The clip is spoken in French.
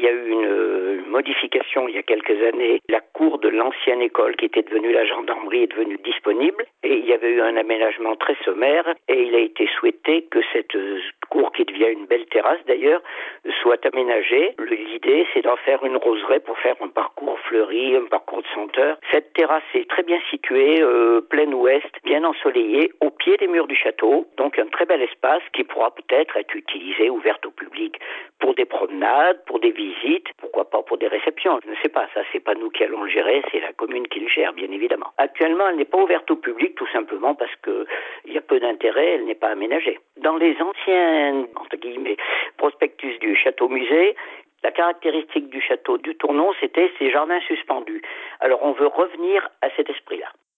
y a eu une modification il y a quelques années. La cour de l'ancienne école, qui était devenue la gendarmerie, est devenue disponible et il y avait eu un aménagement très sommaire et il a été souhaité que cette cour, qui devient une belle terrasse d'ailleurs, soit aménagée. L'idée, c'est d'en faire une roseraie pour faire un parcours fleuri, un parcours de senteurs. Cette terrasse est très bien située, plein ouest, bien ensoleillée, au pied des murs du château. Donc un très bel espace qui pourra peut-être être utilisé, ouvert au public pour des promenades, pour des visites, pourquoi pas pour des réceptions. Je ne sais pas, ça c'est pas nous qui allons le gérer, c'est la commune qui le gère, bien évidemment. Actuellement, elle n'est pas ouverte au public tout simplement parce que il y a peu d'intérêt, elle n'est pas aménagée. Dans les anciens, entre guillemets, prospectus du château-musée, la caractéristique du château du Tournon, c'était ses jardins suspendus. Alors on veut revenir à cet esprit-là.